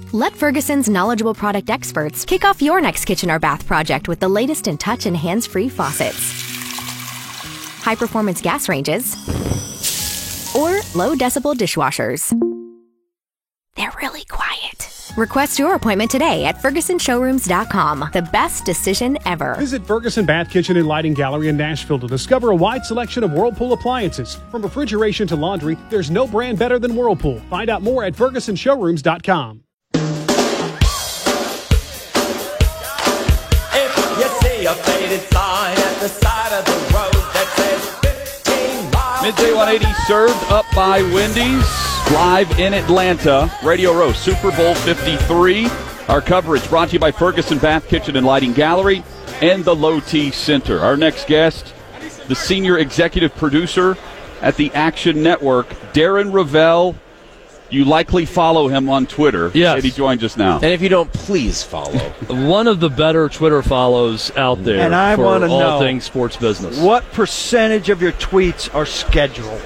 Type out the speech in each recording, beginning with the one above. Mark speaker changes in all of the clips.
Speaker 1: Let Ferguson's knowledgeable product experts kick off your next kitchen or bath project with the latest in touch and hands-free faucets, high-performance gas ranges, or low-decibel dishwashers. They're really quiet. Request your appointment today at FergusonShowrooms.com. The best decision ever.
Speaker 2: Visit Ferguson Bath Kitchen and Lighting Gallery in Nashville to discover a wide selection of Whirlpool appliances. From refrigeration to laundry, there's no brand better than Whirlpool. Find out more at FergusonShowrooms.com.
Speaker 3: If you see a faded sign at the side of the road that says 15 miles...
Speaker 4: Midday 180 served up by Wendy's. Live in Atlanta, Radio Row, Super Bowl 53. Our coverage brought to you by Ferguson Bath Kitchen and Lighting Gallery and the Low T Center. Our next guest, the senior executive producer at the Action Network, Darren Rovell. You likely follow him on Twitter.
Speaker 5: Yes.
Speaker 4: And he joined just now.
Speaker 6: And if you don't, please follow.
Speaker 5: One of the better Twitter follows out there
Speaker 7: and I
Speaker 5: for
Speaker 7: want to
Speaker 5: all
Speaker 7: know
Speaker 5: things sports business.
Speaker 7: What percentage of your tweets are scheduled?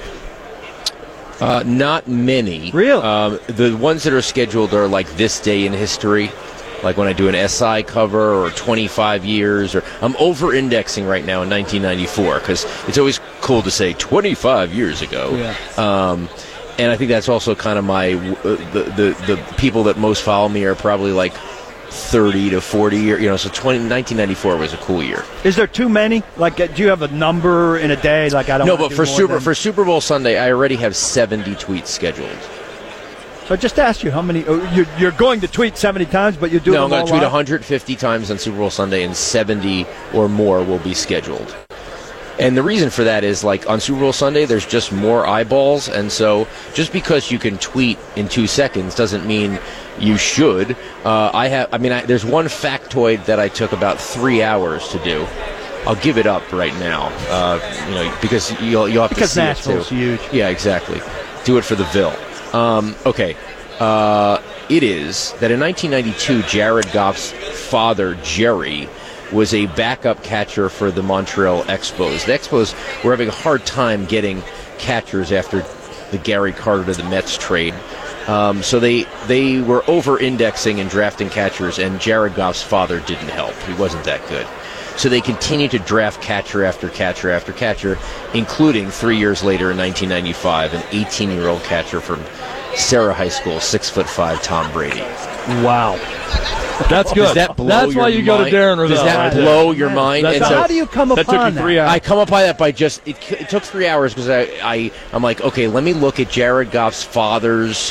Speaker 6: Not many.
Speaker 7: Really?
Speaker 6: The ones that are scheduled are like this day in history, like when I do an SI cover or 25 years. Or I'm over-indexing right now in 1994 because it's always cool to say 25 years ago.
Speaker 7: Yeah.
Speaker 6: And I think that's also kind of my the people that most follow me are probably like 30 to 40 years. You know, so 1994 was a cool year.
Speaker 7: Is there too many? Like, do you have a number in a day? Like, I don't.
Speaker 6: No, but for Super Bowl Sunday, I already have 70 tweets scheduled.
Speaker 7: So I just asked you how many. You're going to tweet 70 times, but you do.
Speaker 6: No, I'm
Speaker 7: them
Speaker 6: going to
Speaker 7: all
Speaker 6: tweet
Speaker 7: live?
Speaker 6: 150 times on Super Bowl Sunday, and 70 or more will be scheduled. And the reason for that is, like, on Super Bowl Sunday, there's just more eyeballs, and so just because you can tweet in 2 seconds doesn't mean you should. There's one factoid that I took about 3 hours to do. I'll give it up right now, because you'll have to see it too.
Speaker 7: Nashville's huge.
Speaker 6: Yeah, exactly. Do it for the Ville. Okay. It is that in 1992, Jared Goff's father, Jerry, was a backup catcher for the Montreal Expos. The Expos were having a hard time getting catchers after the Gary Carter to the Mets trade. So they were over-indexing and drafting catchers, and Jared Goff's father didn't help. He wasn't that good. So they continued to draft catcher after catcher after catcher, including 3 years later in 1995, an 18-year-old catcher from Sarah High School, 6'5", Tom Brady.
Speaker 5: Wow. That's good.
Speaker 6: Does that blow
Speaker 5: That's why
Speaker 6: your
Speaker 5: you go to
Speaker 6: mind?
Speaker 5: Darren Rovell.
Speaker 6: Does that blow your mind?
Speaker 5: That's
Speaker 6: And so
Speaker 7: How do you come upon
Speaker 4: that took you 3 hours.
Speaker 6: I come upon that by just it took 3 hours because I'm like, okay, let me look at Jared Goff's father's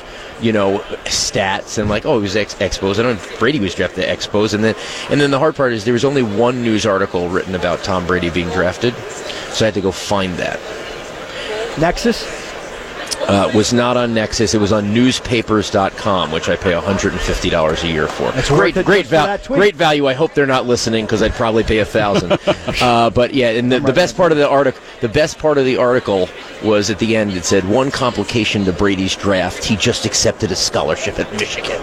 Speaker 6: stats, and I'm like, oh, he was Expos. I know Brady was drafted to Expos, and then the hard part is there was only one news article written about Tom Brady being drafted, so I had to go find that.
Speaker 7: Nexus?
Speaker 6: Was not on Nexus. It was on newspapers.com, which I pay $150 a year for.
Speaker 7: That's worth it
Speaker 6: great
Speaker 7: just for that tweet.
Speaker 6: Great value. I hope they're not listening because I'd probably pay $1,000. But yeah, and the best part of the article was at the end. It said, one complication to Brady's draft: he just accepted a scholarship at Michigan.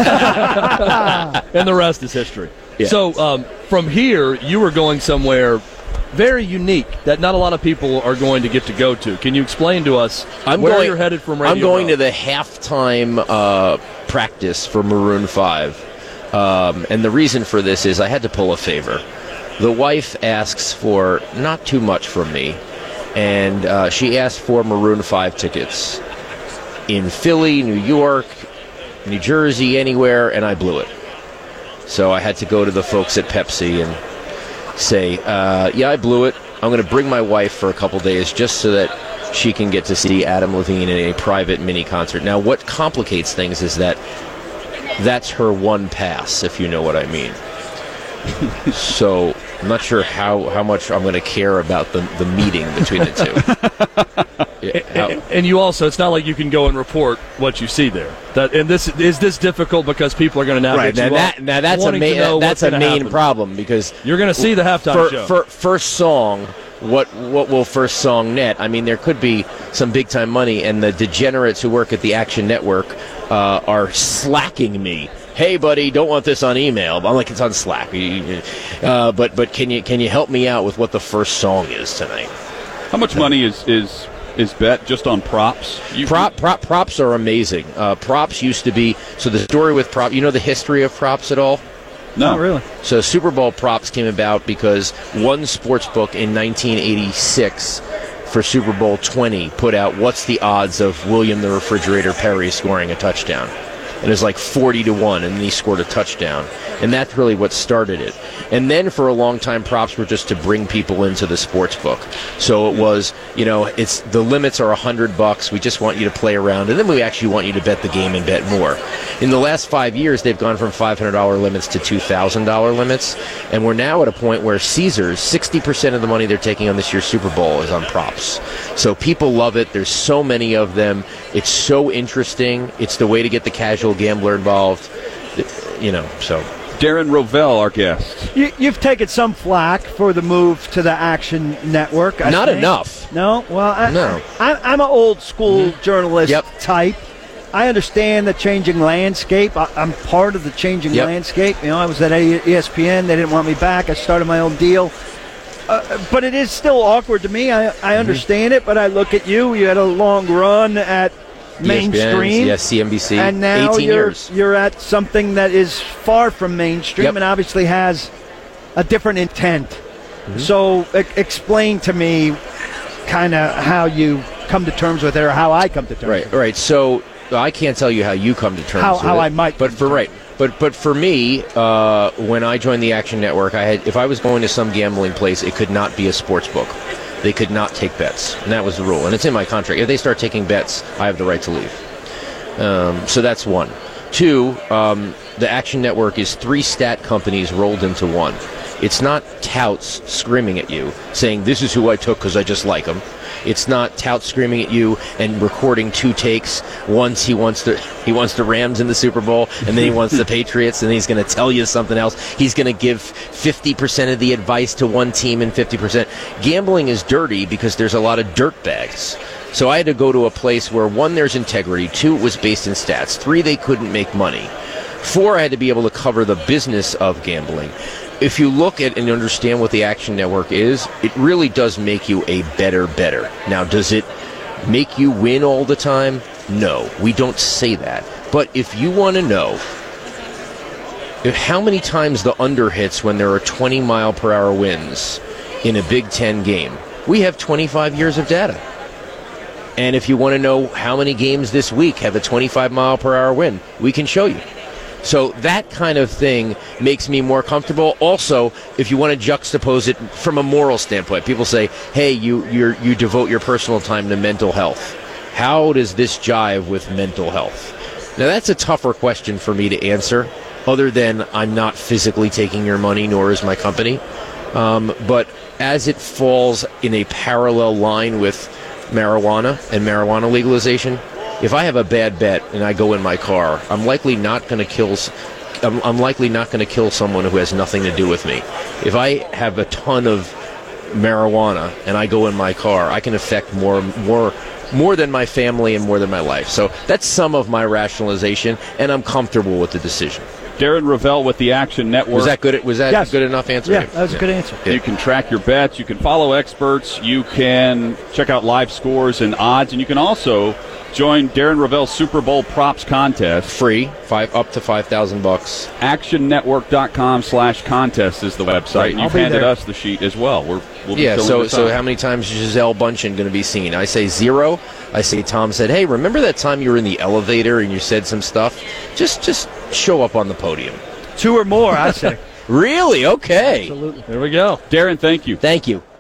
Speaker 5: And the rest is history.
Speaker 6: Yeah.
Speaker 5: So from here, you were going somewhere very unique that not a lot of people are going to get to go to. Can you explain to us where you're headed from Radio
Speaker 6: I'm going
Speaker 5: Row?
Speaker 6: to the halftime practice for Maroon 5. And the reason for this is I had to pull a favor. The wife asks for not too much from me, and she asked for Maroon 5 tickets in Philly, New York, New Jersey, anywhere, and I blew it. So I had to go to the folks at Pepsi and say, yeah, I blew it. I'm going to bring my wife for a couple days just so that she can get to see Adam Levine in a private mini concert. Now, what complicates things is that that's her one pass, if you know what I mean. So I'm not sure how much I'm going to care about the meeting between the two.
Speaker 5: And you also, it's not like you can go and report what you see there. Is this difficult because people are going to navigate you up,
Speaker 6: now that's a main problem because
Speaker 5: you're going to see the halftime show.
Speaker 6: First song, what will first song net? I mean, there could be some big time money, and the degenerates who work at the Action Network are slacking me. Hey, buddy, don't want this on email. I'm like, it's on Slack. But can you help me out with what the first song is tonight?
Speaker 4: How much money is is bet just on props?
Speaker 6: Props are amazing. Props used to be, so the story with prop, you know the history of props at all?
Speaker 4: No.
Speaker 7: Not really.
Speaker 6: So Super Bowl props came about because one sports book in 1986 for Super Bowl 20 put out what's the odds of William the Refrigerator Perry scoring a touchdown. And it was like 40-1, and then he scored a touchdown. And that's really what started it. And then for a long time, props were just to bring people into the sports book. So it was, it's the limits are $100. We just want you to play around, and then we actually want you to bet the game and bet more. In the last 5 years, they've gone from $500 limits to $2,000 limits, and we're now at a point where Caesars, 60% of the money they're taking on this year's Super Bowl is on props. So people love it. There's so many of them. It's so interesting. It's the way to get the casual gambler involved, so.
Speaker 4: Darren Rovell, our guest.
Speaker 7: You've taken some flack for the move to the Action Network.
Speaker 6: Not enough.
Speaker 7: No? Well,
Speaker 6: No.
Speaker 7: I'm an old school journalist type. I understand the changing landscape. I'm part of the changing landscape. I was at ESPN. They didn't want me back. I started my own deal. But it is still awkward to me. I understand it, but I look at you. You had a long run at mainstream.
Speaker 6: Yes, CNBC.
Speaker 7: And now
Speaker 6: 18 years.
Speaker 7: You're at something that is far from mainstream and obviously has a different intent. So explain to me kind of how you come to terms with it, or how I come to terms with it.
Speaker 6: Right. So I can't tell you how you come to terms with it.
Speaker 7: How I might.
Speaker 6: But for me, when I joined the Action Network, if I was going to some gambling place, it could not be a sports book. They could not take bets, and that was the rule. And it's in my contract. If they start taking bets, I have the right to leave. So that's one. Two, the Action Network is 3 stat companies rolled into one. It's not touts screaming at you, saying, this is who I took because I just like them. It's not touts screaming at you and recording 2 takes. Once he wants the Rams in the Super Bowl, and then he wants the Patriots, and he's going to tell you something else. He's going to give 50% of the advice to one team and 50%. Gambling is dirty because there's a lot of dirt bags. So I had to go to a place where, 1, there's integrity, 2, it was based in stats, 3, they couldn't make money, 4, I had to be able to cover the business of gambling. If you look at and understand what the Action Network is, it really does make you a better bettor. Now, does it make you win all the time? No, we don't say that. But if you want to know how many times the under hits when there are 20-mile-per-hour winds in a Big Ten game, we have 25 years of data. And if you want to know how many games this week have a 25-mile-per-hour wind, we can show you. So that kind of thing makes me more comfortable. Also, if you want to juxtapose it from a moral standpoint, people say, hey, you devote your personal time to mental health. How does this jive with mental health? Now, that's a tougher question for me to answer, other than I'm not physically taking your money, nor is my company. But as it falls in a parallel line with marijuana and marijuana legalization, if I have a bad bet and I go in my car, I'm likely not going to kill someone who has nothing to do with me. If I have a ton of marijuana and I go in my car, I can affect more than my family and more than my life. So that's some of my rationalization, and I'm comfortable with the decision.
Speaker 4: Darren Rovell with the Action Network.
Speaker 6: Was that good? Was that
Speaker 7: Yes.
Speaker 6: good enough answer?
Speaker 7: Yeah, that was a good answer.
Speaker 4: You can track your bets. You can follow experts. You can check out live scores and odds, and you can also join Darren Rovell's Super Bowl props contest.
Speaker 6: Free, up to $5,000.
Speaker 4: ActionNetwork.com/contest is the website.
Speaker 6: Right.
Speaker 4: And you've
Speaker 7: I'll be
Speaker 4: handed
Speaker 7: there.
Speaker 4: us the sheet as well. We'll be
Speaker 6: Yeah,
Speaker 4: filling
Speaker 6: so
Speaker 4: this out.
Speaker 6: how many times is Gisele Bundchen going to be seen? I say 0. I say Tom said, hey, remember that time you were in the elevator and you said some stuff? Just show up on the podium.
Speaker 7: 2 or more, I say.
Speaker 6: Really? Okay.
Speaker 7: Absolutely.
Speaker 5: There we go.
Speaker 4: Darren, thank you.
Speaker 6: Thank you.